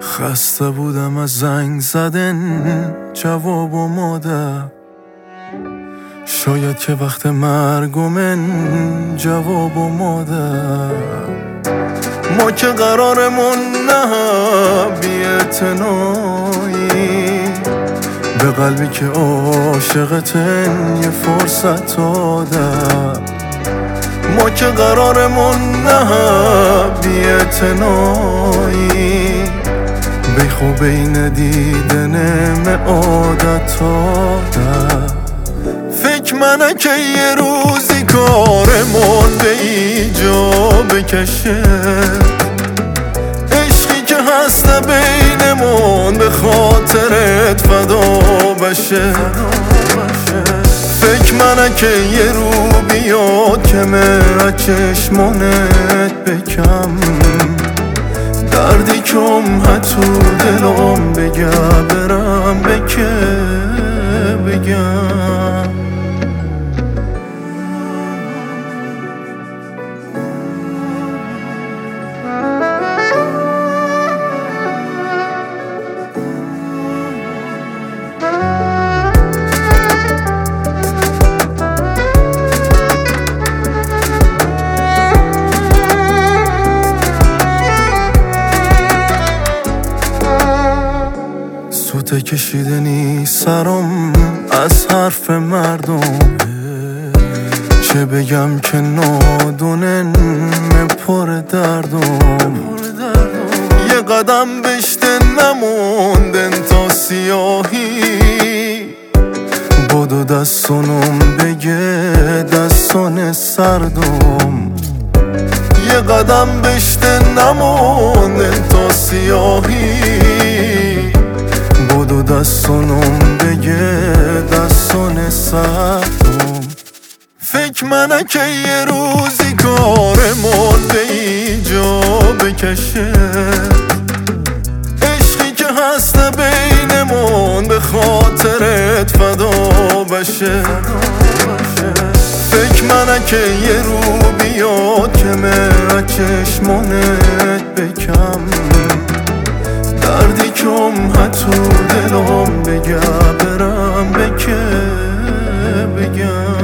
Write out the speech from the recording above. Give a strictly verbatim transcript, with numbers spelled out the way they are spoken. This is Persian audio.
خسته بودم از زنگ زدن جواب و مادر، شاید که وقت مرگ و من جواب و مادر. ما که قرارمون نه بی اعتنایی، به قلبی که عاشقتن یه فرصت دادم. ما که قرارمون نه بی اعتنایی، بی خوب این دیدنم عادت دادم. فکر منه که یه روزی کارمون به ایجا بکشه، عشقی که هست بینمون به خاطرت فدا بشه. فکر منه که یه رو بیاد که من از چشمانت بکم، دردی کم حتو دلم بگم برم به که بگم. سوته کشیدنی سرم از حرف مردم، چه بگم که نادونن پر دردم. یه قدم بشته نموندن تا سیاهی، بدو دستانم بگه دستان سردم. یه قدم بشته نموندن تا سیاهی، بدو دستانم بگه دستان سردم. فکر منه که یه روزی کارمون به ایجا بکشه، عشقی که هست بینمون به خاطرت فدا بشه. فکر منه که یه رو بیاد که من چشمانت بکم، دردی کم حتو دلم بگم برم به که بگم.